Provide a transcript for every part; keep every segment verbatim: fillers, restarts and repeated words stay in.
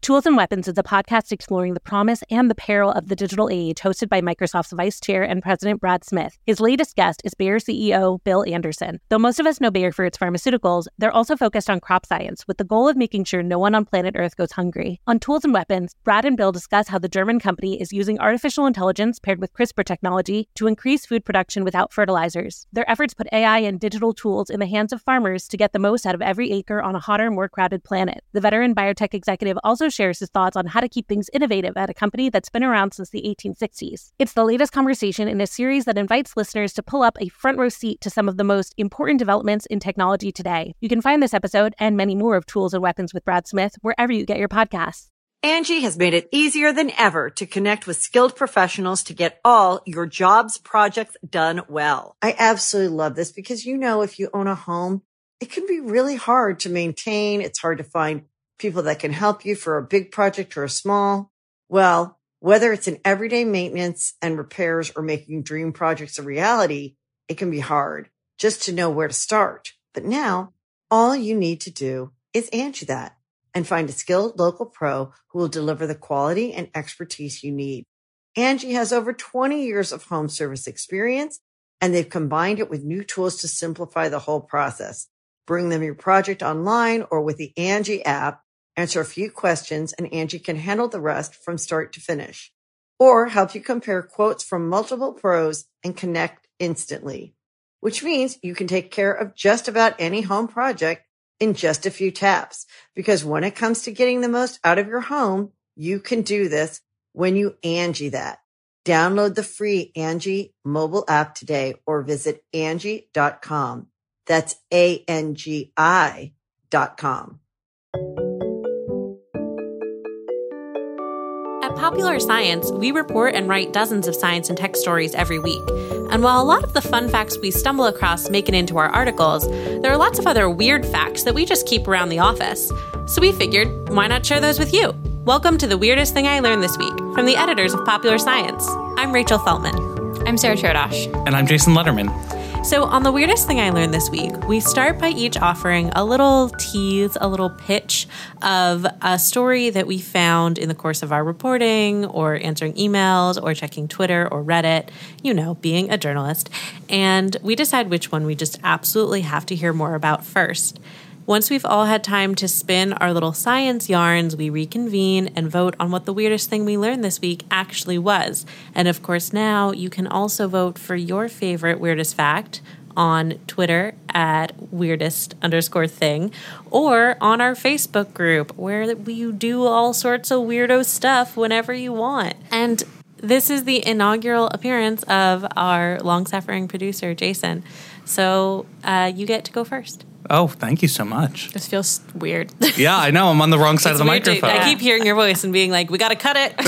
Tools and Weapons is a podcast exploring the promise and the peril of the digital age, hosted by Microsoft's Vice Chair and President Brad Smith. His latest guest is Bayer C E O Bill Anderson. Though most of us know Bayer for its pharmaceuticals, they're also focused on crop science, with the goal of making sure no one on planet Earth goes hungry. On Tools and Weapons, Brad and Bill discuss how the German company is using artificial intelligence paired with CRISPR technology to increase food production without fertilizers. Their efforts put A I and digital tools in the hands of farmers to get the most out of every acre on a hotter, more crowded planet. The veteran biotech executive also shares his thoughts on how to keep things innovative at a company that's been around since the eighteen sixties. It's the latest conversation in a series that invites listeners to pull up a front row seat to some of the most important developments in technology today. You can find this episode and many more of Tools and Weapons with Brad Smith wherever you get your podcasts. Angie has made it easier than ever to connect with skilled professionals to get all your jobs projects done well. I absolutely love this because, you know, if you own a home, it can be really hard to maintain. It's hard to find people that can help you for a big project or a small. Well, whether it's in everyday maintenance and repairs or making dream projects a reality, it can be hard just to know where to start. But now all you need to do is Angie that and find a skilled local pro who will deliver the quality and expertise you need. Angie has over twenty years of home service experience, and they've combined it with new tools to simplify the whole process. Bring them your project online or with the Angie app. Answer a few questions, and Angie can handle the rest from start to finish. Or help you compare quotes from multiple pros and connect instantly. Which means you can take care of just about any home project in just a few taps. Because when it comes to getting the most out of your home, you can do this when you Angie that. Download the free Angie mobile app today or visit Angie dot com. That's A N G I dot com. At Popular Science, we report and write dozens of science and tech stories every week. And while a lot of the fun facts we stumble across make it into our articles, there are lots of other weird facts that we just keep around the office. So we figured, why not share those with you? Welcome to The Weirdest Thing I Learned This Week from the editors of Popular Science. I'm Rachel Feltman. I'm Sarah Cherdosh. And I'm Jason Letterman. So on The Weirdest Thing I Learned This Week, we start by each offering a little tease, a little pitch of a story that we found in the course of our reporting or answering emails or checking Twitter or Reddit, you know, being a journalist. And we decide which one we just absolutely have to hear more about first. Once we've all had time to spin our little science yarns, we reconvene and vote on what the weirdest thing we learned this week actually was. And of course, now you can also vote for your favorite weirdest fact on Twitter at weirdest underscore thing or on our Facebook group where we do all sorts of weirdo stuff whenever you want. And this is the inaugural appearance of our long-suffering producer, Jason. So uh, you get to go first. Oh, thank you so much. This feels weird. Yeah, I know. I'm on the wrong side of the microphone. To, I keep hearing your voice and being like, we got to cut it.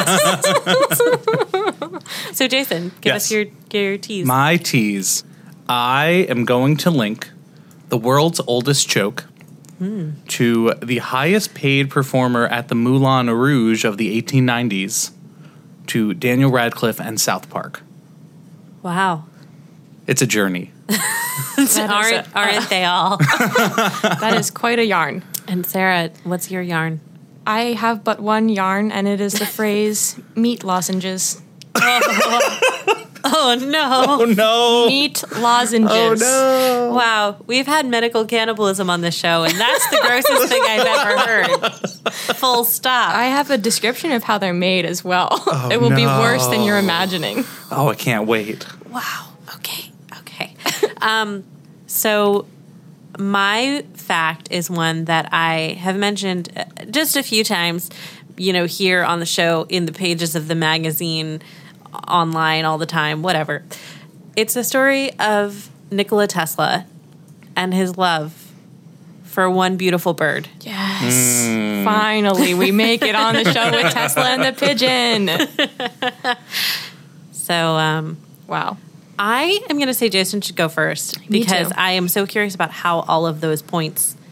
So, Jason, give yes. us your, your tease. My tease. I am going to link the world's oldest joke hmm. to the highest paid performer at the Moulin Rouge of the eighteen nineties, to Daniel Radcliffe and South Park. Wow. It's a journey. aren't a, aren't uh, they all? That is quite a yarn. And Sarah, what's your yarn? I have but one yarn, and it is the phrase meat lozenges. Oh, oh no. Oh no. Meat lozenges. Oh no. Wow. We've had medical cannibalism on this show, and that's the grossest thing I've ever heard. Full stop. I have a description of how they're made as well. Oh, it will no. be worse than you're imagining. Oh, I can't wait. Wow. Okay. Okay. um, so my fact is one that I have mentioned just a few times, you know, here on the show, in the pages of the magazine, online all the time, whatever. It's a story of Nikola Tesla and his love for one beautiful bird. Yes. Mm. Finally, we make it on the show with Tesla and the pigeon. So, um, wow. I am going to say Jason should go first Me because too. I am so curious about how all of those points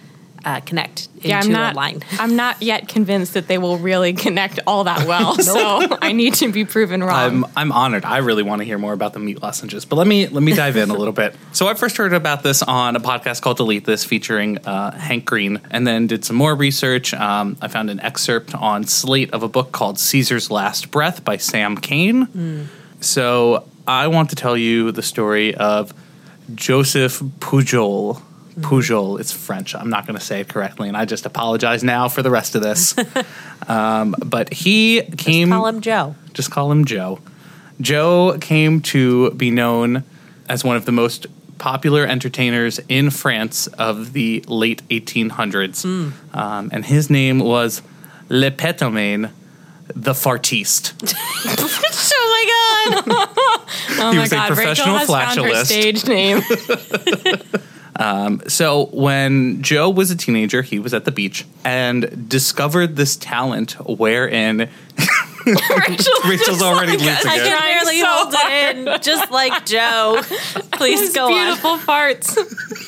uh, connect into Yeah, I'm not. a line. I'm not yet convinced that they will really connect all that well. So I need to be proven wrong. I'm I'm honored. I really want to hear more about the meat lozenges, but let me let me dive in a little bit. So I first heard about this on a podcast called Delete This, featuring uh, Hank Green, and then did some more research. Um, I found an excerpt on Slate of a book called Caesar's Last Breath by Sam Cain. Mm. So I want to tell you the story of Joseph Pujol. Pujol, it's French. I'm not going to say it correctly, and I just apologize now for the rest of this. um, but he came... Just call him Joe. Just call him Joe. Joe came to be known as one of the most popular entertainers in France of the late eighteen hundreds. Mm. Um, and his name was Le Pétomane, the Fartiste. Oh my god! oh he my was god! a professional Rachel has found her flatulist. stage name. Um, so when Joe was a teenager, he was at the beach and discovered this talent wherein Rachel's, Rachel's already losing I it. can barely so hold it in, just like Joe. Please His go beautiful on. farts.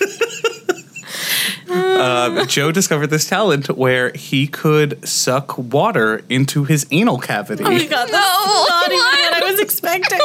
Uh, Joe discovered this talent where he could suck water into his anal cavity. Oh my god, that's not even what I was expecting.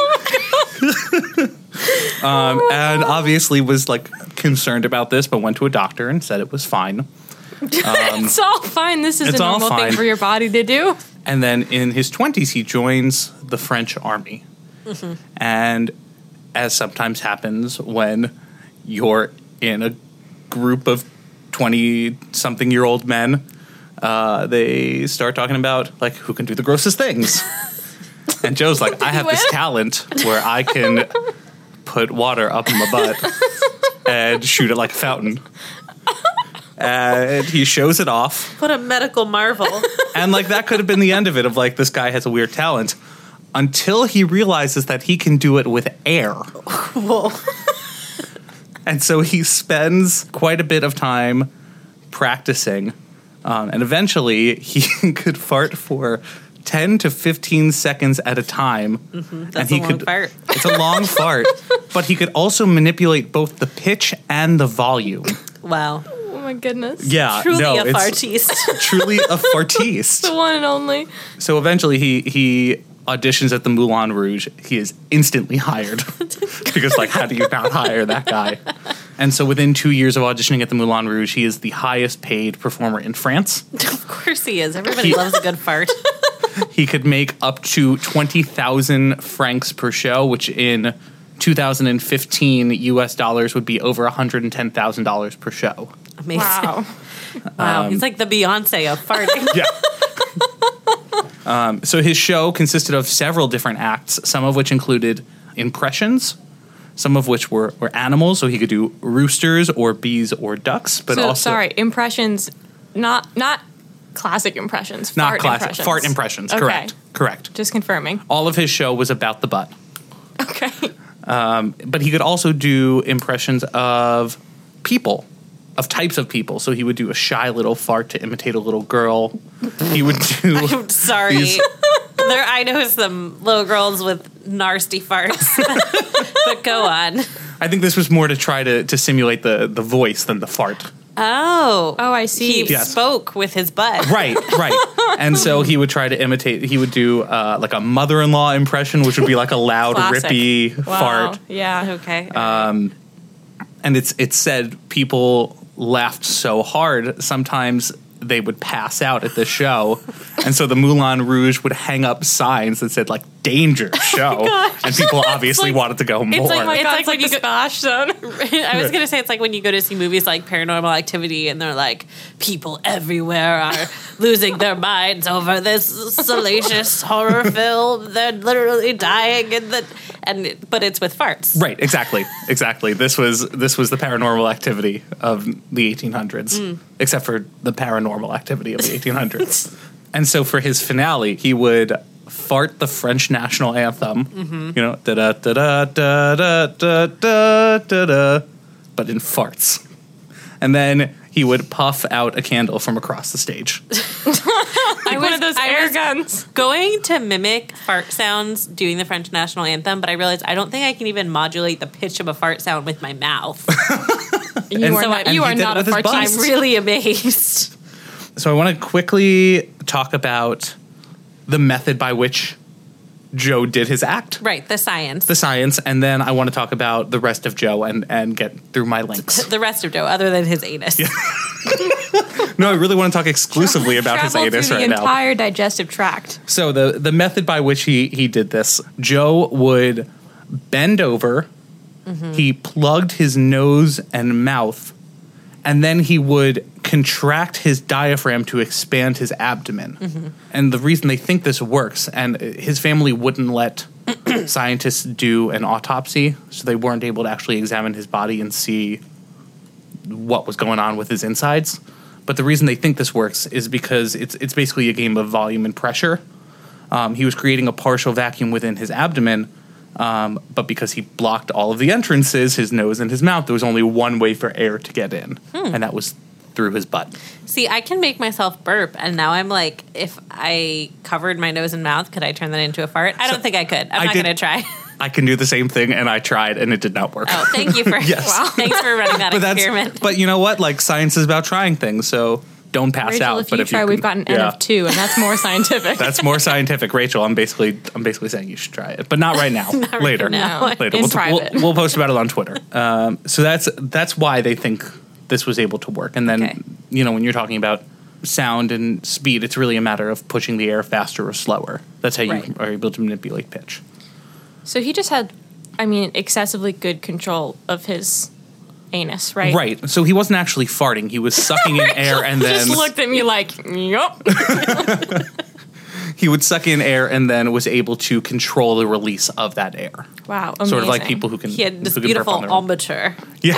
um, and obviously was like concerned about this, but went to a doctor and said it was fine. Um, It's all fine. This is It's a all normal fine. thing for your body to do. And then in his twenties, he joins the French army. Mm-hmm. And as sometimes happens when you're in a group of twenty-something-year-old men, uh, they start talking about, like, who can do the grossest things. And Joe's like, I have this talent where I can put water up in my butt and shoot it like a fountain. And he shows it off. What a medical marvel. And, like, that could have been the end of it, of, like, this guy has a weird talent, until he realizes that he can do it with air. Whoa. And so he spends quite a bit of time practicing. Um, and eventually, he could fart for ten to fifteen seconds at a time. Mm-hmm. That's and he a long could, fart. It's a long fart. But he could also manipulate both the pitch and the volume. Wow. Oh my goodness. Yeah, Truly no, a it's fartiste. truly a fartiste. The one and only. So eventually he he auditions at the Moulin Rouge. He is instantly hired. Because, like, how do you not hire that guy? And so within two years of auditioning at the Moulin Rouge, he is the highest paid performer in France. Of course he is. Everybody He- loves a good fart. He could make up to twenty thousand francs per show, which in two thousand fifteen U S dollars would be over one hundred ten thousand dollars per show. Amazing. Wow. Wow. Um, He's like the Beyonce of farting. Yeah. um, so his show consisted of several different acts, some of which included impressions, some of which were, were animals, so he could do roosters or bees or ducks, but so, also sorry, impressions, not not classic impressions. not fart classic impressions. fart impressions. Okay. Correct, correct. Just confirming. All of his show was about the butt, Okay. but he could also do impressions of people, of types of people. So he would do a shy little fart to imitate a little girl. He would do. I'm sorry. these- There, I know some little girls with nasty farts. But go on. I think this was more to try to, to simulate the, the voice than the fart. Oh. Oh, I see. He Yes. spoke with his butt. Right, right. And so he would try to imitate, he would do uh, like a mother-in-law impression, which would be like a loud, Classic. rippy Wow. fart. Yeah. Okay. And it's it's said people laughed so hard, sometimes they would pass out at the show. And so the Moulin Rouge would hang up signs that said, like, danger show. And people obviously like- wanted to go more. like- Oh my It's God, like it's when like you the go- splash zone. I was going to say it's like when you go to see movies like Paranormal Activity and they're like, people everywhere are losing their minds over this salacious horror film. They're literally dying in the and but it's with farts. Right, exactly, exactly. This was this was the Paranormal Activity of the eighteen hundreds, Mm. except for the Paranormal Activity of the eighteen hundreds. And so for his finale, he would fart the French national anthem, Mm-hmm. you know, da da da da da da da da da da, but in farts, and then he would puff out a candle from across the stage. Like one of those I air was- guns. Going to mimic fart sounds doing the French national anthem, but I realized I don't think I can even modulate the pitch of a fart sound with my mouth. You And are so not, I- you and are he did not it a with his fart bust. I'm really amazed. So I want to quickly talk about the method by which Joe did his act. Right, the science. The science, and then I want to talk about the rest of Joe and, and get through my links. The rest of Joe, other than his anus. No, I really want to talk exclusively about his Travel anus through right the now. entire digestive tract. So the the method by which he he did this, Joe would bend over, Mm-hmm. he plugged his nose and mouth, and then he would contract his diaphragm to expand his abdomen. Mm-hmm. And the reason they think this works, and his family wouldn't let scientists do an autopsy, so they weren't able to actually examine his body and see what was going on with his insides. But the reason they think this works is because it's it's basically a game of volume and pressure. Um, he was creating a partial vacuum within his abdomen, um, but because he blocked all of the entrances, his nose and his mouth, there was only one way for air to get in, Hmm. and that was through his butt. See, I can make myself burp, and now I'm like, if I covered my nose and mouth, could I turn that into a fart? I don't So, think I could. I'm I not did- going to try. I can do the same thing, and I tried, and it did not work. Oh, thank you for Yes. wow. Thanks for running that but that's experiment. but you know what? Like, science is about trying things, so don't pass Rachel, out. if but you if try, you we've can- got an N yeah. of two, and that's more scientific. That's more scientific, Rachel. I'm basically I'm basically saying you should try it, but not right now. Later, now. No, later. in We'll, private. we'll, we'll post about it on Twitter. Um, so that's that's why they think this was able to work. And then Okay. you know when you're talking about sound and speed, it's really a matter of pushing the air faster or slower. That's how you Right. are able to manipulate pitch. So he just had, I mean, excessively good control of his anus, right? Right. So he wasn't actually farting. He was sucking in air and He then just looked at me like, yup. he would suck in air and then was able to control the release of that air. Wow, amazing. Sort of like people who can. He had this who can burp beautiful on their own. embouchure. Yeah.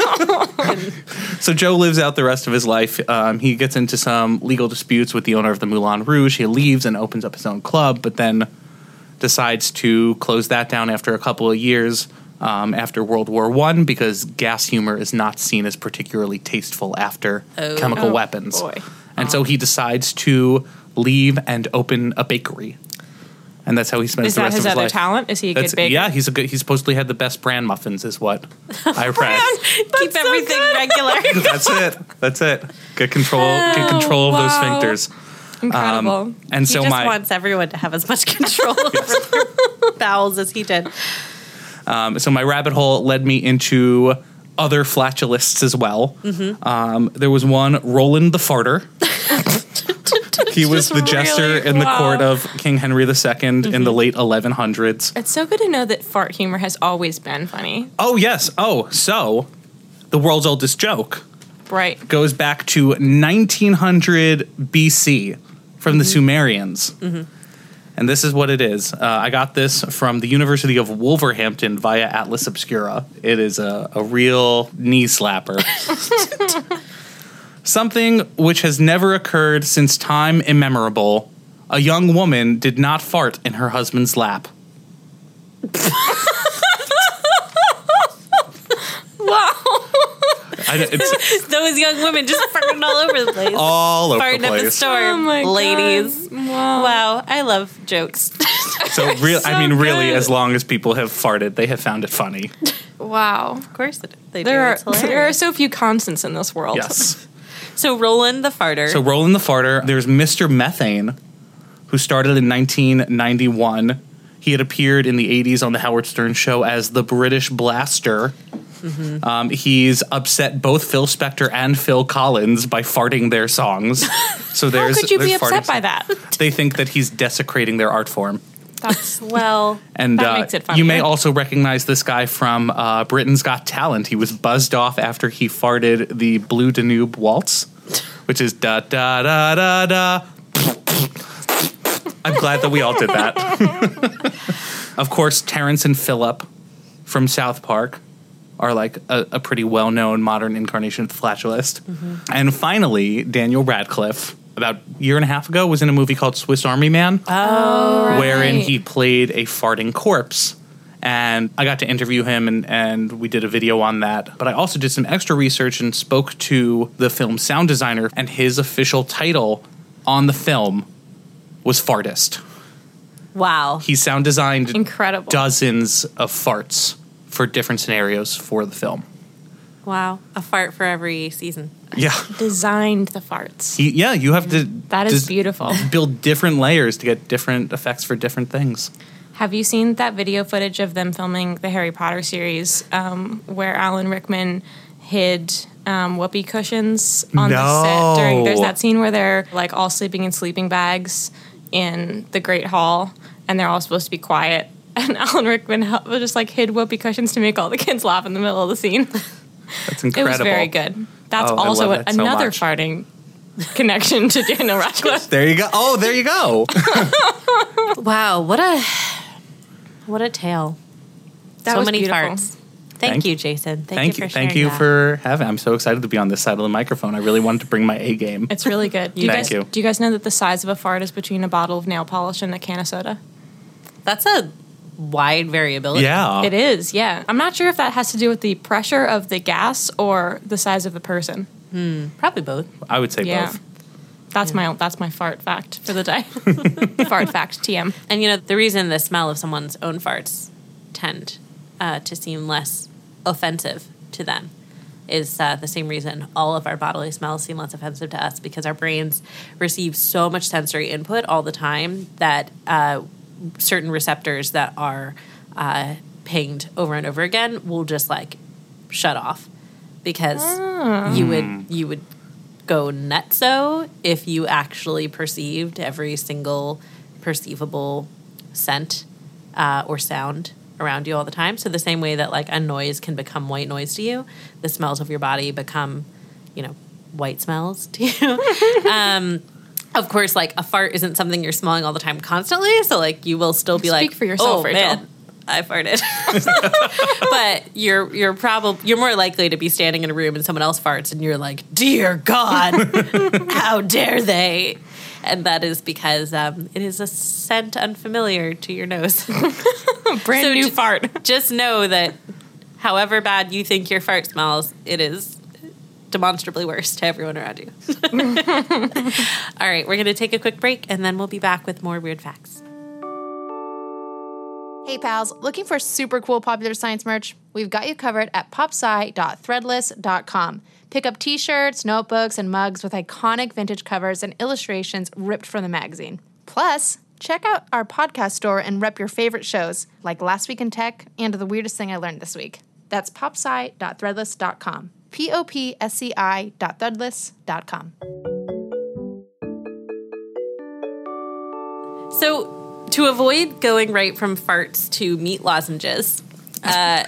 So Joe lives out the rest of his life. Um, he gets into some legal disputes with the owner of the Moulin Rouge. He leaves and opens up his own club, but then decides to close that down after a couple of years um, after World War One because gas humor is not seen as particularly tasteful after Oh. chemical Oh, weapons. boy. And so he decides to leave and open a bakery. And that's how he spends Is the that rest his of his other life. talent? Is he a That's, good baker? yeah, he's a good. He supposedly had the best bran muffins, is what I read. Keep everything regular. That's it. That's it. Get control. Get control of wow. those sphincters. Incredible. Um, and He so just my wants everyone to have as much control over their bowels as he did. um, so my rabbit hole led me into other flatulists as well. Mm-hmm. Um, there was one, Roland the Farter. He was the Just jester really- in the wow. court of King Henry the Second in Mm-hmm. the late eleven hundreds. It's so good to know that fart humor has always been funny. Oh yes. Oh, so the world's oldest joke Right. goes back to nineteen hundred B C from the Sumerians. And this is what it is. Uh, I got this from the University of Wolverhampton via Atlas Obscura. It is a, a real knee slapper. Something which has never occurred since time immemorable. A young woman did not fart in her husband's lap. Wow. I, it's Those young women just farting all over the place. all over farting the up a place. storm, Oh my God. ladies. Wow. Wow, I love jokes. So, real, I So mean, really, good. as long as people have farted, they have found it funny. Wow. Of course it, they There do. are It's hilarious. there are so few constants in this world. Yes. So Roland the farter. So Roland the Farter, there's Mister Methane, who started in nineteen ninety-one. He had appeared in the eighties on the Howard Stern Show as the British Blaster. Mm-hmm. Um, he's upset both Phil Spector and Phil Collins by farting their songs. So How there's could you be there's upset farting by songs. that? They think that he's desecrating their art form. That's well, And That uh, makes it you may funnier. also recognize this guy from uh, Britain's Got Talent. He was buzzed off after he farted the Blue Danube Waltz, which is da da da da da. I'm glad that we all did that. Of course, Terrence and Phillip from South Park are like a, a pretty well-known modern incarnation of the flatulist. And finally, Daniel Radcliffe, about a year and a half ago, was in a movie called Swiss Army Man, oh, wherein right. he played a farting corpse. And I got to interview him, and, and we did a video on that. But I also did some extra research and spoke to the film's sound designer, and his official title on the film was Fartist. wow. He sound designed Incredible. dozens of farts for different scenarios for the film. Wow. A fart for every season. Yeah. Designed the farts. He, yeah, you have to. That is just beautiful. Build different layers to get different effects for different things. Have you seen that video footage of them filming the Harry Potter series um, where Alan Rickman hid um, whoopee cushions on No. the set during? There's that scene where they're like all sleeping in sleeping bags in the Great Hall, and they're all supposed to be quiet. And Alan Rickman hel- just like hid whoopee cushions to make all the kids laugh in the middle of the scene. That's incredible. It was very good. That's Oh, I also love a, that so another much. farting connection to Daniel Radcliffe. There you go. Oh, there you go. Wow, what a what a tale. That so was many beautiful. farts. Thank, Thank- you, Jason. Thank, Thank you you. for Thank sharing you that. for having. I'm so excited to be on this side of the microphone. I really wanted to bring my A game. It's really good. Do you Thank guys, you. Do you guys know that the size of a fart is between a bottle of nail polish and a can of soda? That's a wide variability. Yeah. It is, yeah. I'm not sure if that has to do with the pressure of the gas or the size of the person. Probably both. I would say Yeah. both. That's my that's my fart fact for the day. Fart fact, T M. And you know, the reason the smell of someone's own farts tend uh, to seem less offensive to them is uh, the same reason all of our bodily smells seem less offensive to us, because our brains receive so much sensory input all the time that uh, certain receptors that are uh, pinged over and over again will just like shut off, because you would you would go nutso if you actually perceived every single perceivable scent uh, or sound around you all the time. So the same way that like a noise can become white noise to you, the smells of your body become, you know, white smells to you. um, of course, like a fart isn't something you're smelling all the time constantly. So like you will still be Speak like, for yourself, oh, Rachel. man, I farted. But you're you're probably you're more likely to be standing in a room and someone else farts and you're like, dear God, how dare they? And that is because um, it is a scent unfamiliar to your nose. Brand So new ju- fart. Just know that however bad you think your fart smells, it is demonstrably worse to everyone around you. All right, we're going to take a quick break and then we'll be back with more weird facts. Hey pals, looking for super cool popular science merch? We've got you covered at popsci dot threadless dot com. Pick up t-shirts, notebooks, and mugs with iconic vintage covers and illustrations ripped from the magazine. Plus, check out our podcast store and rep your favorite shows, like Last Week in Tech and The Weirdest Thing I Learned This Week. That's popsci dot threadless dot com. P O P S C I dot threadless dot com. So, to avoid going right from farts to meat lozenges, uh,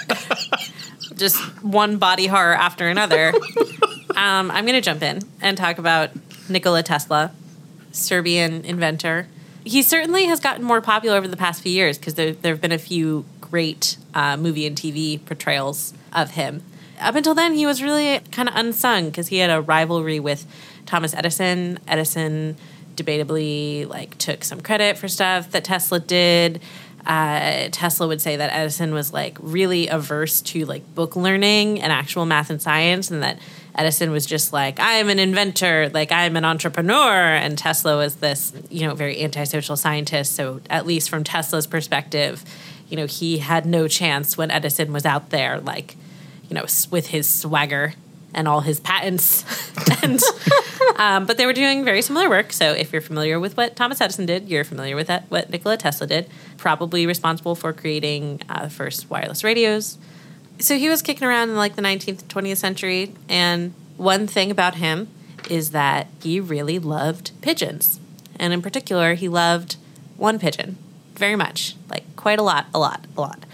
just one body horror after another, um, I'm going to jump in and talk about Nikola Tesla, Serbian inventor. He certainly has gotten more popular over the past few years because there there have been a few great uh, movie and T V portrayals of him. Up until then, he was really kind of unsung because he had a rivalry with Thomas Edison. Edison debatably like took some credit for stuff that Tesla did. Uh, Tesla would say that Edison was like really averse to like book learning and actual math and science, and that Edison was just like, I'm an inventor, like I'm an entrepreneur, and Tesla was this, you know, very antisocial scientist. So at least from Tesla's perspective, you know, he had no chance when Edison was out there, like, you know, with his swagger and all his patents. and um, but they were doing very similar work. So if you're familiar with what Thomas Edison did, you're familiar with that, what Nikola Tesla did, probably responsible for creating uh, the first wireless radios. So he was kicking around in like the nineteenth, twentieth century. And one thing about him is that he really loved pigeons. And in particular, he loved one pigeon very much, like quite a lot, a lot, a lot.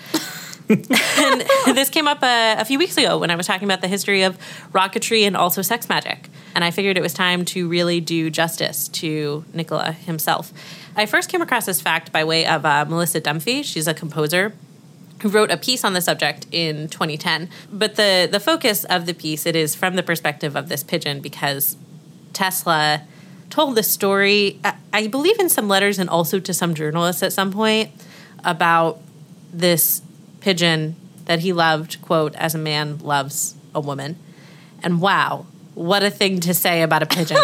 And this came up a, a few weeks ago when I was talking about the history of rocketry and also sex magic. And I figured it was time to really do justice to Nikola himself. I first came across this fact by way of uh, Melissa Dunphy. She's a composer who wrote a piece on the subject in twenty ten. But the, the focus of the piece, it is from the perspective of this pigeon, because Tesla told the story, I, I believe in some letters and also to some journalists at some point, about this pigeon that he loved, quote, as a man loves a woman. And wow, what a thing to say about a pigeon.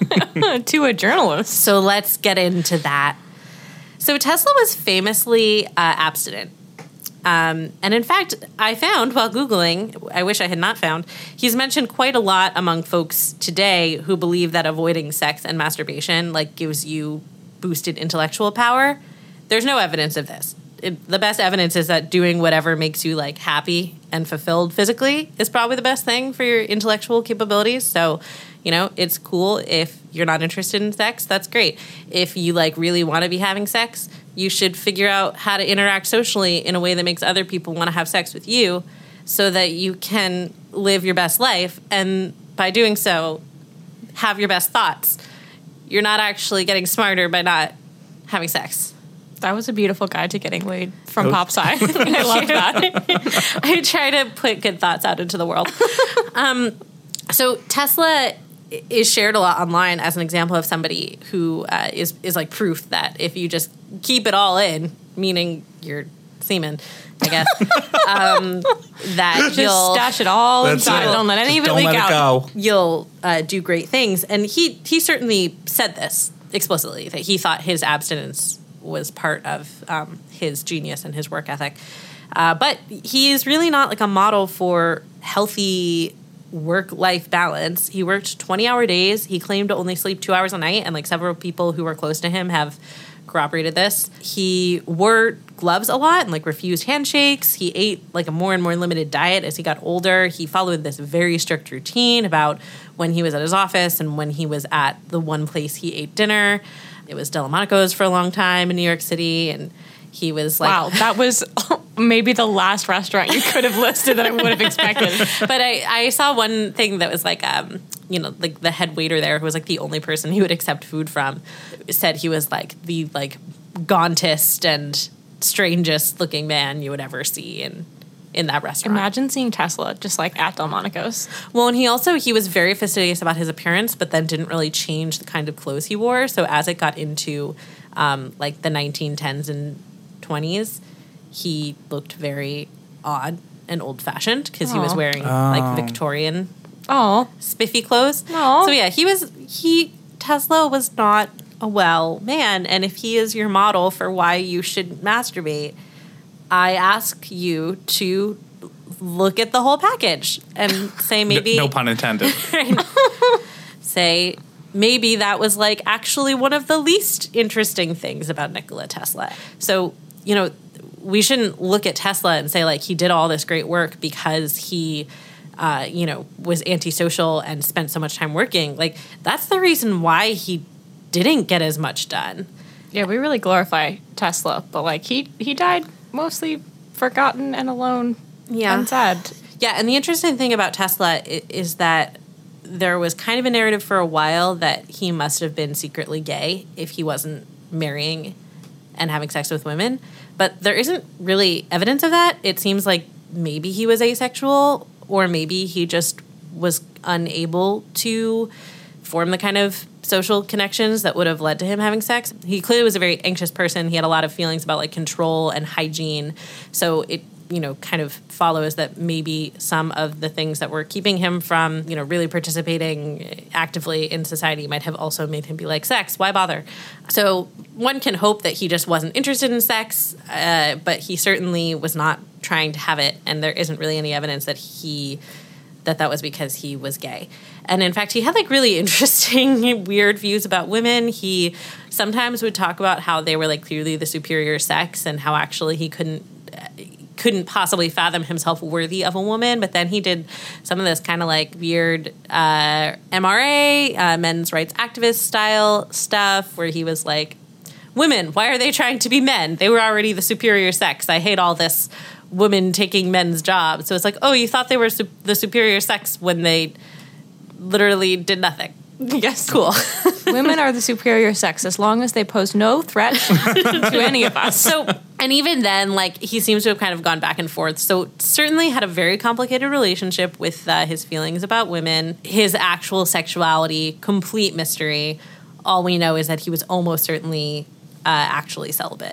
To a journalist. So let's get into that. So Tesla was famously uh, abstinent. Um, and in fact, I found while Googling, I wish I had not found, he's mentioned quite a lot among folks today who believe that avoiding sex and masturbation like gives you boosted intellectual power. There's no evidence of this. It, the best evidence is that doing whatever makes you like happy and fulfilled physically is probably the best thing for your intellectual capabilities. So, you know, it's cool if you're not interested in sex. That's great. If you like really want to be having sex, you should figure out how to interact socially in a way that makes other people want to have sex with you so that you can live your best life. And by doing so, have your best thoughts. You're not actually getting smarter by not having sex. That was a beautiful guide to getting laid from oh. Pop Sci. I love that. I try to put good thoughts out into the world. um, so Tesla is shared a lot online as an example of somebody who uh, is is like proof that if you just keep it all in, meaning your semen, I guess, um, that just you'll stash it all That's inside. it. Don't let any of it Don't leak let it out. go. You'll uh, do great things. And he he certainly said this explicitly, that he thought his abstinence was part of um, his genius and his work ethic. Uh, but he is really not like a model for healthy work-life balance. He worked twenty-hour days. He claimed to only sleep two hours a night, and like several people who were close to him have corroborated this. He wore gloves a lot and like refused handshakes. He ate like a more and more limited diet as he got older. He followed this very strict routine about when he was at his office and when he was at the one place he ate dinner. It was Delmonico's for a long time in New York City, and he was like... Wow, that was maybe the last restaurant you could have listed that I would have expected. But I, I saw one thing that was like, um, you know, like the head waiter there, who was like the only person he would accept food from, said he was like the like gauntest and strangest looking man you would ever see in in that restaurant. Imagine seeing Tesla just like at Delmonico's. Well, and he also, he was very fastidious about his appearance, but then didn't really change the kind of clothes he wore. So as it got into um, like the nineteen tens and twenties, he looked very odd and old-fashioned because he was wearing Oh. like Victorian Oh, spiffy clothes. Aw. So yeah, he was, he, Tesla was not a well man. And if he is your model for why you should masturbate, I ask you to look at the whole package and say maybe... No, no pun intended. Say maybe that was like actually one of the least interesting things about Nikola Tesla. So, you know, we shouldn't look at Tesla and say like he did all this great work because he... Uh, you know, was antisocial and spent so much time working. Like, that's the reason why he didn't get as much done. yeah, we really glorify Tesla, but like he he died mostly forgotten and alone Yeah. and sad. Yeah, and the interesting thing about Tesla is, is that there was kind of a narrative for a while that he must have been secretly gay if he wasn't marrying and having sex with women. But there isn't really evidence of that. It seems like maybe he was asexual, or maybe he just was unable to form the kind of social connections that would have led to him having sex. He clearly was a very anxious person. He had a lot of feelings about like control and hygiene. So it, you know, kind of follows that maybe some of the things that were keeping him from, you know, really participating actively in society might have also made him be like, sex, why bother? So one can hope that he just wasn't interested in sex, uh, but he certainly was not trying to have it, and there isn't really any evidence that he that that was because he was gay. And in fact, he had like really interesting, weird views about women. He sometimes would talk about how they were like clearly the superior sex, and how actually he couldn't couldn't possibly fathom himself worthy of a woman. But then he did some of this kind of like weird uh, M R A, uh, men's rights activist style stuff, where he was like, women, why are they trying to be men? They were already the superior sex. I hate all this women taking men's jobs. So it's like, oh, you thought they were su- the superior sex when they literally did nothing. Yes. Cool. Women are the superior sex as long as they pose no threat to any of us. So, and even then, like, he seems to have kind of gone back and forth. So certainly had a very complicated relationship with uh, his feelings about women. His actual sexuality, complete mystery. All we know is that he was almost certainly uh, actually celibate.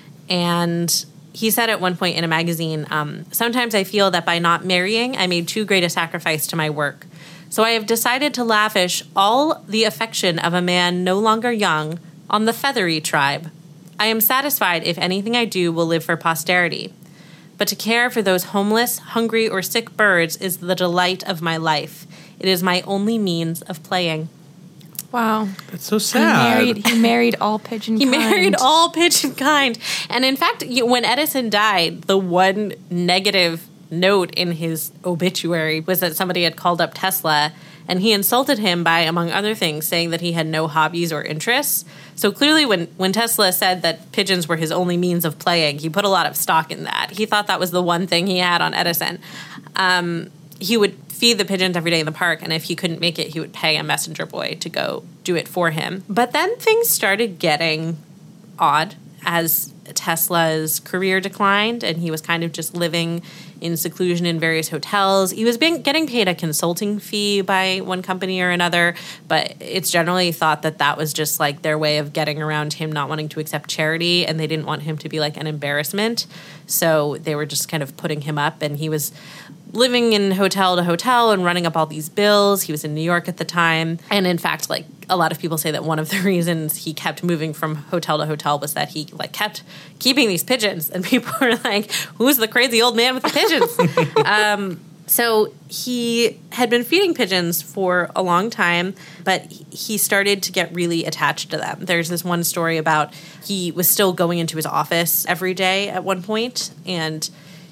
And he said at one point in a magazine, um, sometimes I feel that by not marrying, I made too great a sacrifice to my work. So I have decided to lavish all the affection of a man no longer young on the feathery tribe. I am satisfied if anything I do will live for posterity. But to care for those homeless, hungry, or sick birds is the delight of my life. It is my only means of playing. Wow. That's so He sad. married, he married all pigeon He kind. married all pigeon kind. And in fact, you- when Edison died, the one negative note in his obituary was that somebody had called up Tesla and he insulted him by, among other things, saying that he had no hobbies or interests. So clearly when, when Tesla said that pigeons were his only means of playing, he put a lot of stock in that. He thought that was the one thing he had on Edison. Um, he would feed the pigeons every day in the park, and if he couldn't make it, he would pay a messenger boy to go do it for him. But then things started getting odd as Tesla's career declined, and he was kind of just living in seclusion in various hotels. He was being, getting paid a consulting fee by one company or another, but it's generally thought that that was just like their way of getting around him not wanting to accept charity, and they didn't want him to be like an embarrassment. So they were just kind of putting him up, and he was living in hotel to hotel and running up all these bills. He was in New York at the time. And in fact, like a lot of people say that one of the reasons he kept moving from hotel to hotel was that he like kept keeping these pigeons. And people were like, who's the crazy old man with the pigeons? um, so he had been feeding pigeons for a long time, but he started to get really attached to them. There's this one story about he was still going into his office every day at one point, and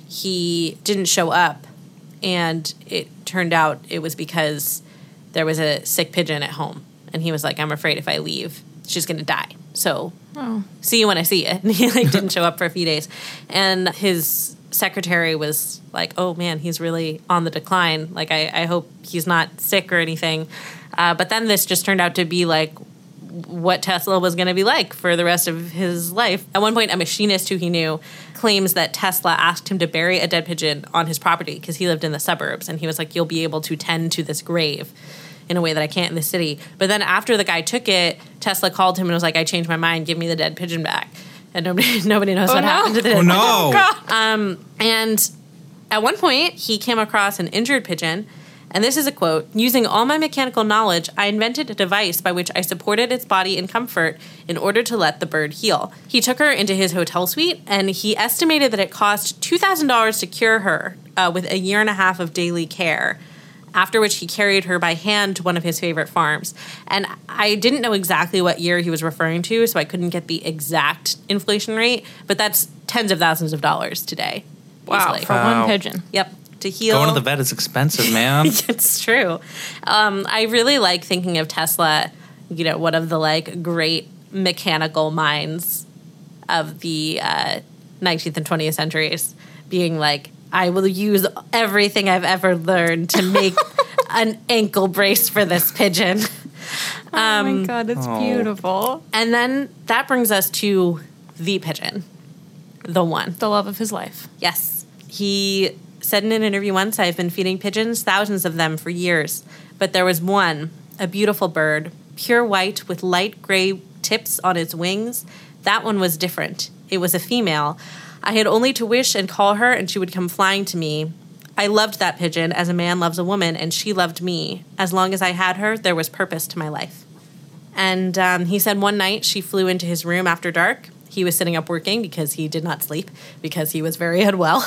he didn't show up. And it turned out it was because there was a sick pigeon at home. And he was like, I'm afraid if I leave, she's going to die. So oh. see you when I see you. And he like didn't show up for a few days. And his secretary was like, oh, man, he's really on the decline. Like, I, I hope he's not sick or anything. Uh, but then this just turned out to be like what Tesla was going to be like for the rest of his life. At one point, a machinist who he knew claims that Tesla asked him to bury a dead pigeon on his property because he lived in the suburbs. And he was like, you'll be able to tend to this grave in a way that I can't in the city. But then after the guy took it, Tesla called him and was like, I changed my mind. Give me the dead pigeon back. And nobody nobody knows oh, what no. happened to the Oh, dead no. pigeon. Um, and at one point, he came across an injured pigeon. And this is a quote, using all my mechanical knowledge, I invented a device by which I supported its body in comfort in order to let the bird heal. He took her into his hotel suite, and he estimated that it cost two thousand dollars to cure her uh, with a year and a half of daily care, after which he carried her by hand to one of his favorite farms. And I didn't know exactly what year he was referring to, so I couldn't get the exact inflation rate, but that's tens of thousands of dollars today. Wow, easily. for Wow. one pigeon. Yep. To heal. Going to the vet is expensive, man. It's true. Um, I really like thinking of Tesla, you know, one of the like great mechanical minds of the uh, nineteenth and twentieth centuries, being like, I will use everything I've ever learned to make an ankle brace for this pigeon. Oh Um, my God, that's oh. beautiful. And then that brings us to the pigeon, the one. The love of his life. Yes. He said in an interview once, I've been feeding pigeons, thousands of them for years. But there was one, a beautiful bird, pure white with light gray tips on its wings. That one was different. It was a female. I had only to wish and call her, and she would come flying to me. I loved that pigeon as a man loves a woman, and she loved me. As long as I had her, there was purpose to my life. And um, he said one night she flew into his room after dark. He was sitting up working because he did not sleep because he was very unwell.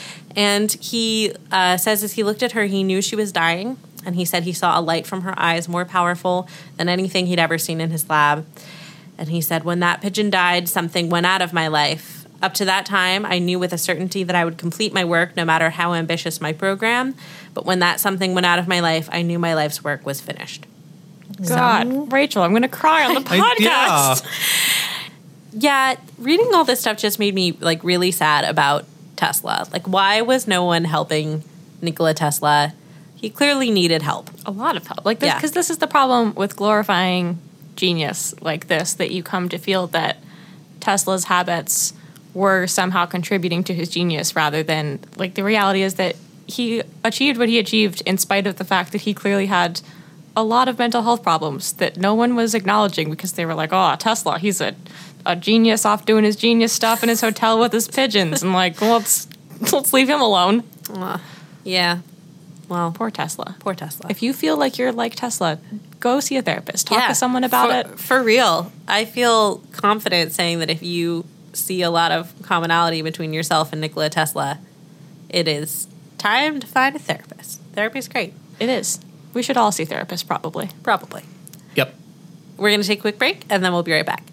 And he uh, says as he looked at her, he knew she was dying. And he said he saw a light from her eyes more powerful than anything he'd ever seen in his lab. And he said, when that pigeon died, something went out of my life. Up to that time, I knew with a certainty that I would complete my work no matter how ambitious my program. But when that something went out of my life, I knew my life's work was finished. God, So- Rachel, I'm going to cry on the I- podcast. yeah. Yeah, reading all this stuff just made me like really sad about Tesla. Like, why was no one helping Nikola Tesla? He clearly needed help. A lot of help. Like this, Yeah. because this is the problem with glorifying genius like this, that you come to feel that Tesla's habits were somehow contributing to his genius rather than, like, the reality is that he achieved what he achieved in spite of the fact that he clearly had a lot of mental health problems that no one was acknowledging because they were like, oh, Tesla, he's a, a genius off doing his genius stuff in his hotel with his pigeons. And like, well, let's, let's leave him alone. Uh, yeah. Well, Poor Tesla. poor Tesla. If you feel like you're like Tesla, go see a therapist. Talk Yeah, to someone about for, it. For real. I feel confident saying that if you see a lot of commonality between yourself and Nikola Tesla, it is time to find a therapist. Therapy is great. It is. We should all see therapists, probably. Probably. Yep. We're going to take a quick break, and then we'll be right back.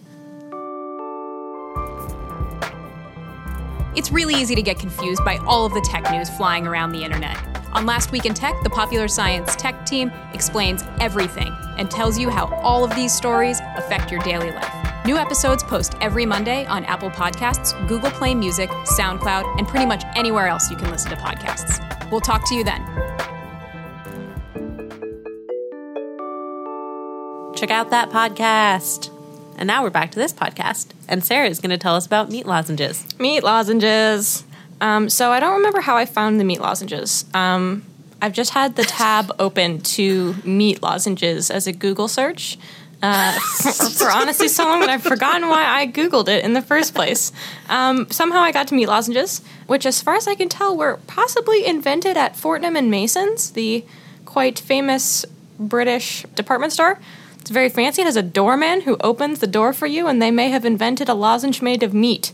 It's really easy to get confused by all of the tech news flying around the internet. On Last Week in Tech, the Popular Science tech team explains everything and tells you how all of these stories affect your daily life. New episodes post every Monday on Apple Podcasts, Google Play Music, SoundCloud, and pretty much anywhere else you can listen to podcasts. We'll talk to you then. Check out that podcast. And now we're back to this podcast. And Sarah is going to tell us about meat lozenges. Meat lozenges. Um, so I don't remember how I found the meat lozenges. Um, I've just had the tab open to meat lozenges as a Google search. Uh, for, for honestly so long that I've forgotten why I Googled it in the first place. Um, somehow I got to meat lozenges, which as far as I can tell were possibly invented at Fortnum and Mason's, the quite famous British department store. It's very fancy. It has a doorman who opens the door for you, and they may have invented a lozenge made of meat.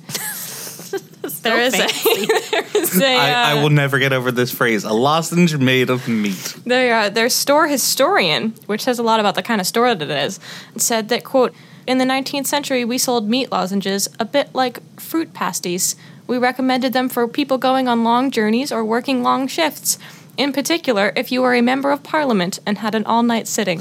there, is a, there is a... I, uh, I will never get over this phrase. A lozenge made of meat. Their, uh, their store historian, which says a lot about the kind of store that it is, said that, quote, in the nineteenth century, we sold meat lozenges a bit like fruit pasties. We recommended them for people going on long journeys or working long shifts. In particular, if you were a member of parliament and had an all-night sitting.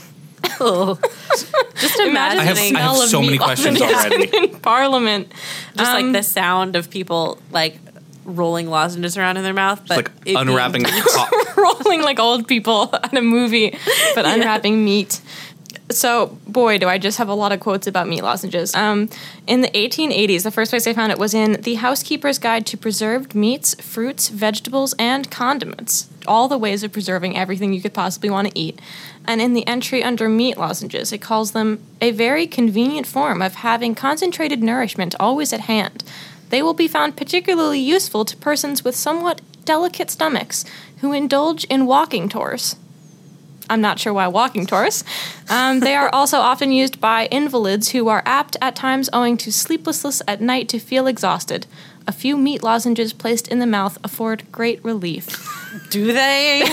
Oh. Just imagine I have, the I smell have of so meat many questions lozenges already. in Parliament. Just Um, like the sound of people like rolling lozenges around in their mouth, but Like it unwrapping being- co- rolling like old people at a movie, but unwrapping meat. So, boy, do I just have a lot of quotes about meat lozenges. Um, in the eighteen eighties, the first place I found it was in The Housekeeper's Guide to Preserved Meats, Fruits, Vegetables, and Condiments. All the ways of preserving everything you could possibly want to eat. And in the entry under meat lozenges, it calls them a very convenient form of having concentrated nourishment always at hand. They will be found particularly useful to persons with somewhat delicate stomachs who indulge in walking tours. I'm not sure why walking tours. Um, they are also often used by invalids who are apt at times owing to sleeplessness at night to feel exhausted. A few meat lozenges placed in the mouth afford great relief. Do they?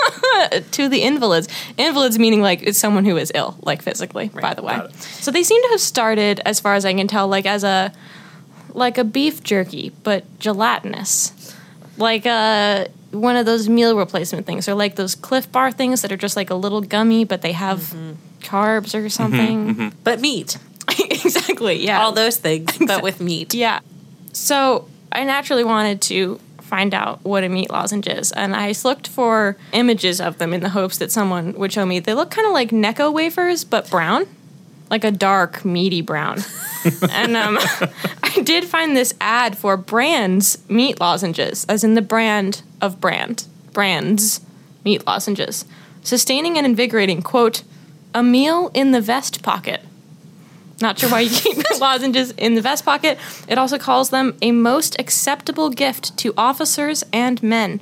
To the invalids. Invalids meaning like it's someone who is ill, like physically, by the way. So they seem to have started, as far as I can tell, like as a like a beef jerky, but gelatinous. Like a one of those meal replacement things, or like those Cliff Bar things that are just like a little gummy, but they have mm-hmm. carbs or something. Mm-hmm, mm-hmm. But meat. Exactly, yeah. All those things, but with meat. Yeah. So I naturally wanted to find out what a meat lozenge is, and I looked for images of them in the hopes that someone would show me. They look kind of like Necco wafers, but brown. Like a dark, meaty brown. And um, I did find this ad for Brand's meat lozenges, as in the brand of brand. Brand's meat lozenges. Sustaining and invigorating, quote, a meal in the vest pocket. Not sure why you keep lozenges in the vest pocket. It also calls them a most acceptable gift to officers and men.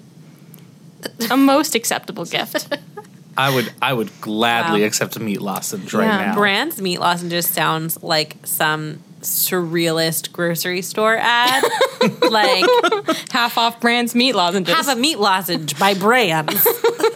A most acceptable gift. I would I would gladly Wow. accept a meat lozenge right Yeah. now. Brand's meat lozenges sounds like some surrealist grocery store ad. Like, Half off Brand's meat lozenges. have a meat lozenge by Brand's.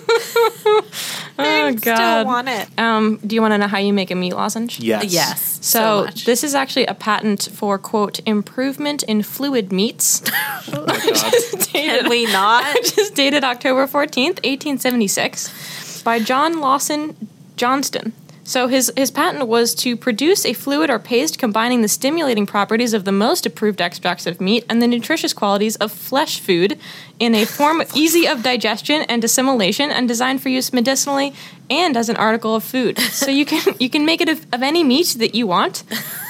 Oh, Still God. want it. Um, do you want to know how you make a meat lozenge? Yes. Yes. So, So, much. this is actually a patent for, quote, improvement in fluid meats. Oh my God. Can we not? Just dated October fourteenth, eighteen seventy-six, by John Lawson Johnston. So his, his patent was to produce a fluid or paste combining the stimulating properties of the most approved extracts of meat and the nutritious qualities of flesh food in a form easy of digestion and assimilation and designed for use medicinally and as an article of food. So you can you can make it of, of any meat that you want.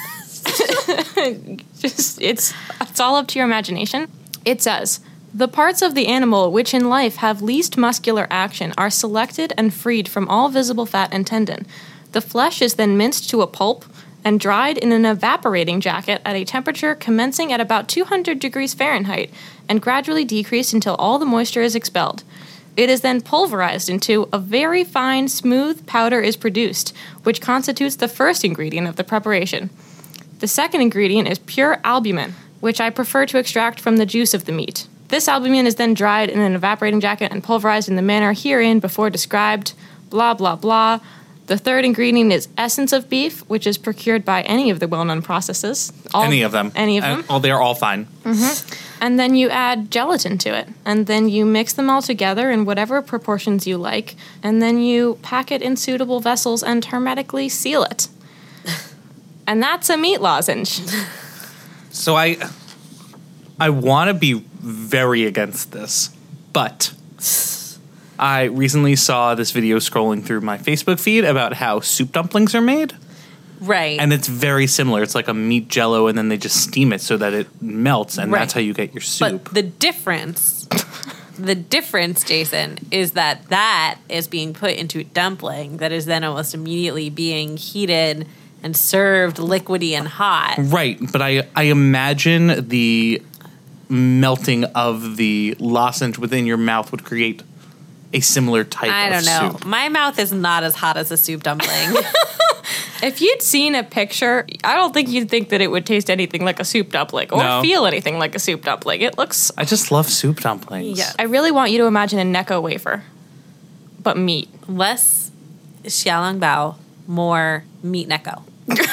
Just it's it's all up to your imagination. It says, the parts of the animal which in life have least muscular action are selected and freed from all visible fat and tendon. The flesh is then minced to a pulp and dried in an evaporating jacket at a temperature commencing at about two hundred degrees Fahrenheit and gradually decreased until all the moisture is expelled. It is then pulverized into a very fine, smooth powder is produced, which constitutes the first ingredient of the preparation. The second ingredient is pure albumin, which I prefer to extract from the juice of the meat. This albumin is then dried in an evaporating jacket and pulverized in the manner herein before described, blah, blah, blah. The third ingredient is essence of beef, which is procured by any of the well-known processes. All, any of them. Any of them. Uh, oh, they're all fine. Mm-hmm. And then you add gelatin to it. And then you mix them all together in whatever proportions you like. And then you pack it in suitable vessels and hermetically seal it. And that's a meat lozenge. So I, I want to be very against this, but I recently saw this video scrolling through my Facebook feed about how soup dumplings are made. Right. And it's very similar. It's like a meat jello, and then they just steam it so that it melts, and right. that's how you get your soup. But the difference, the difference, Jason, is that that is being put into a dumpling that is then almost immediately being heated and served liquidy and hot. Right. But I, I imagine the melting of the lozenge within your mouth would create a similar type I of don't know. soup. My mouth is not as hot as a soup dumpling. If you'd seen a picture, I don't think you'd think that it would taste anything like a soup dumpling or No. feel anything like a soup dumpling. It looks... I just love soup dumplings. Yeah. I really want you to imagine a Necco wafer, but meat. Less xiaolong bao, more meat necco.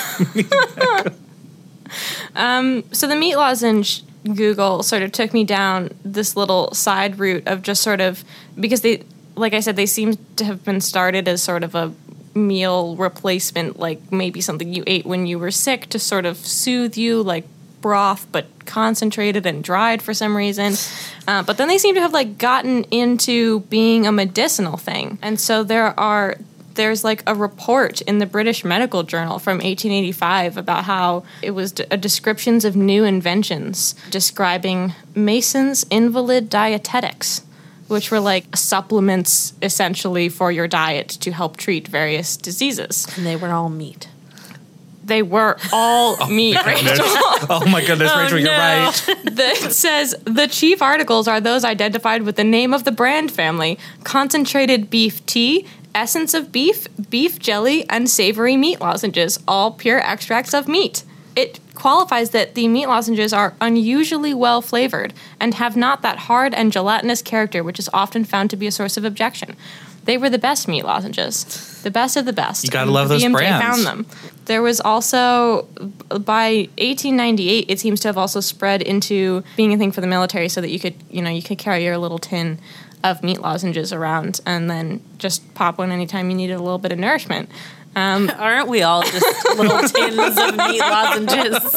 um, so the meat lozenge Google sort of took me down this little side route of just sort of, because they, like I said, they seem to have been started as sort of a meal replacement, like maybe something you ate when you were sick to sort of soothe you, like broth, but concentrated and dried for some reason. Uh, but then they seem to have like gotten into being a medicinal thing. And so there are... There's like a report in the British Medical Journal from eighteen eighty-five about how it was d- a descriptions of new inventions describing Mason's invalid dietetics, which were like supplements essentially for your diet to help treat various diseases. And they were all meat. They were all Oh, meat, Rachel. Oh my goodness, Oh, Rachel, no. you're right. The, it says the chief articles are those identified with the name of the brand family: concentrated beef tea, essence of beef, beef jelly, and savory meat lozenges, all pure extracts of meat. It qualifies that the meat lozenges are unusually well flavored and have not that hard and gelatinous character which is often found to be a source of objection. They were the best meat lozenges, the best of the best. You gotta and love the those B M J brands. found them. There was also, by eighteen ninety-eight, it seems to have also spread into being a thing for the military, so that you could, you know, you could carry your little tin of meat lozenges around and then just pop one anytime you needed a little bit of nourishment. Um, Aren't we all just little tins of meat lozenges?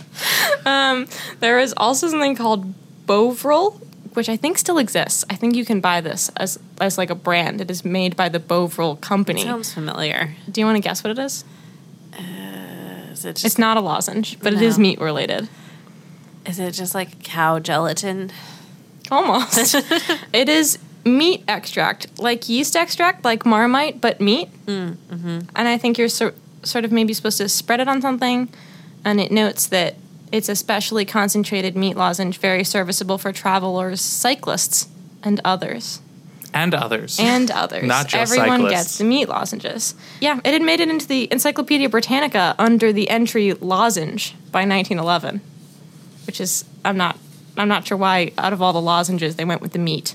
um, there is also something called Bovril, which I think still exists. I think you can buy this as as like a brand. It is made by the Bovril company. Sounds familiar. Do you want to guess what it is? Uh, is it just, It's not a lozenge, but it is No. meat related. Is it just like cow gelatin? Almost. It is meat extract, like yeast extract, like Marmite, but meat. Mm, mm-hmm. And I think you're sor- sort of maybe supposed to spread it on something, and it notes that it's a specially concentrated meat lozenge, very serviceable for travelers, cyclists, and others. And others. And others. Not just Everyone cyclists. gets the meat lozenges. Yeah, it had made it into the Encyclopedia Britannica under the entry lozenge by nineteen eleven, which is, I'm not, I'm not sure why out of all the lozenges they went with the meat.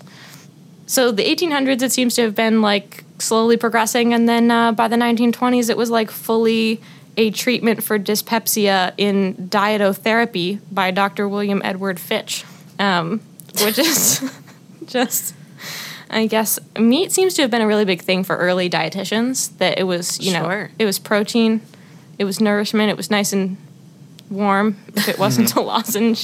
So the eighteen hundreds, it seems to have been like slowly progressing, and then uh, by the nineteen twenties, it was like fully a treatment for dyspepsia in dietotherapy by Doctor William Edward Fitch, um, which is just, I guess, meat seems to have been a really big thing for early dietitians, that it was, you know, Sure. it was protein, it was nourishment, it was nice and warm if it wasn't a lozenge.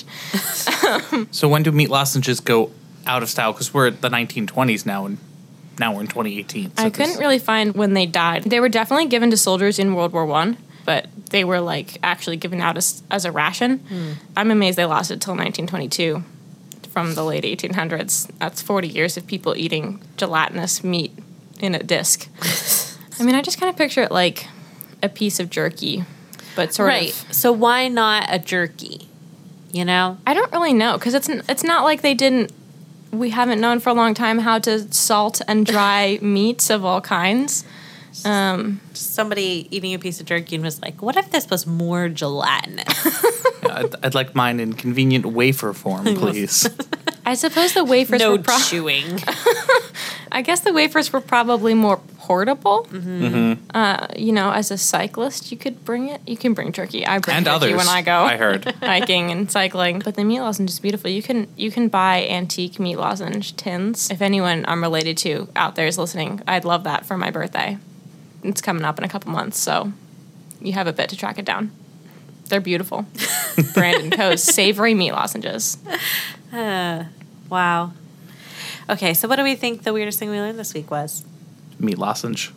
So when do meat lozenges go out of style? Because we're at the nineteen twenties now, and now we're in twenty eighteen. So I this- couldn't really find when they died. They were definitely given to soldiers in World War One, but they were like actually given out as, as a ration. Hmm. I'm amazed they lasted till nineteen twenty-two from the late eighteen hundreds. That's forty years of people eating gelatinous meat in a disc. I mean, I just kind of picture it like a piece of jerky, but sort Right. of. So why not a jerky? You know? I don't really know, because it's, n- it's not like they didn't. We haven't known for a long time how to salt and dry meats of all kinds. Um, Somebody eating a piece of jerky and was like, what if this was more gelatinous? Yeah, I'd, I'd like mine in convenient wafer form, please. I suppose the wafers no were pro- chewing. I guess the wafers were probably more portable. Mm-hmm. Mm-hmm. Uh, you know, as a cyclist, you could bring it. You can bring turkey. I bring and turkey others, when I go. I heard. hiking and cycling. But the meat lozenge is beautiful. You can you can buy antique meat lozenge tins. If anyone I'm related to out there is listening, I'd love that for my birthday. It's coming up in a couple months, so you have a bit to track it down. They're beautiful. Brandon Co's savory meat lozenges. Uh, wow. Okay, so what do we think the weirdest thing we learned this week was? Meat lozenge.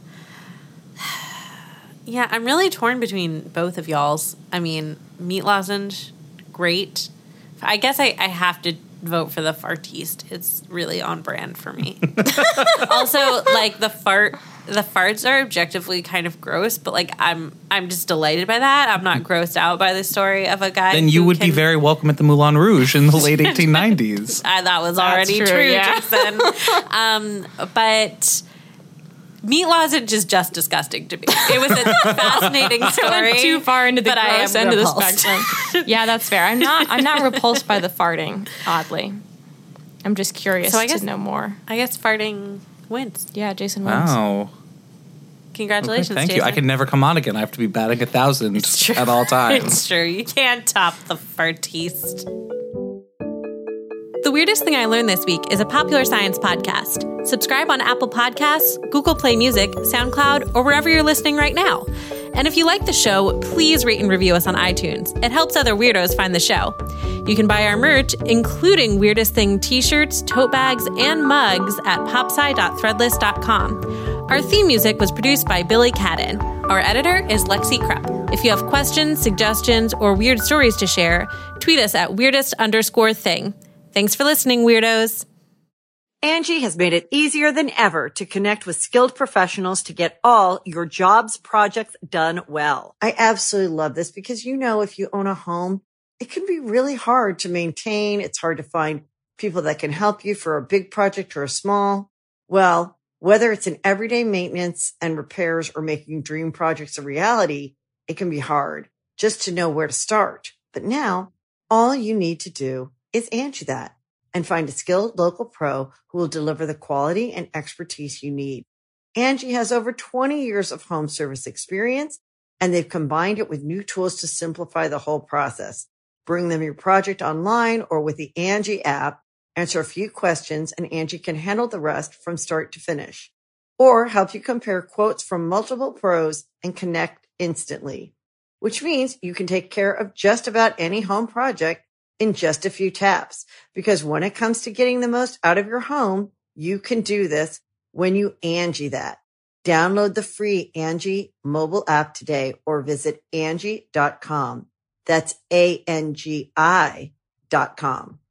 Yeah, I'm really torn between both of y'all's. I mean, meat lozenge, great. I guess I, I have to vote for the fartiste. It's really on brand for me. Also, like the fart, the farts are objectively kind of gross, but like I'm, I'm just delighted by that. I'm not grossed out by the story of a guy. Then you who would can, be very welcome at the Moulin Rouge in the late eighteen nineties. Uh, that was already true, true, yeah. Jason. um, but meat lozenge is just disgusting to me. It was a fascinating story. I went too far into the but I gross am end of the repulsed. spectrum. Yeah, that's fair. I'm not. I'm not repulsed by the farting. Oddly, I'm just curious So I guess- to know more. I guess farting wins. Yeah, Jason wins. Wow. Congratulations, Okay, thank Jason. you. I can never come on again. I have to be batting a thousand It's at all times. It's true. You can't top the fartiste. The Weirdest Thing I Learned This Week is a Popular Science podcast. Subscribe on Apple Podcasts, Google Play Music, SoundCloud, or wherever you're listening right now. And if you like the show, please rate and review us on iTunes. It helps other weirdos find the show. You can buy our merch, including Weirdest Thing t-shirts, tote bags, and mugs at popsci dot threadless dot com. Our theme music was produced by Billy Cadden. Our editor is Lexi Krupp. If you have questions, suggestions, or weird stories to share, tweet us at weirdest underscore thing. Thanks for listening, weirdos. Angie has made it easier than ever to connect with skilled professionals to get all your jobs projects done well. I absolutely love this because, you know, if you own a home, it can be really hard to maintain. It's hard to find people that can help you for a big project or a small. Well, whether it's in everyday maintenance and repairs or making dream projects a reality, it can be hard just to know where to start. But now all you need to do is Angie that and find a skilled local pro who will deliver the quality and expertise you need. Angie has over twenty years of home service experience, and they've combined it with new tools to simplify the whole process. Bring them your project online or with the Angie app, answer a few questions, and Angie can handle the rest from start to finish. Or help you compare quotes from multiple pros and connect instantly, which means you can take care of just about any home project in just a few taps. Because when it comes to getting the most out of your home, you can do this when you Angie that. Download the free Angie mobile app today or visit Angie dot com. That's A N G I dot com.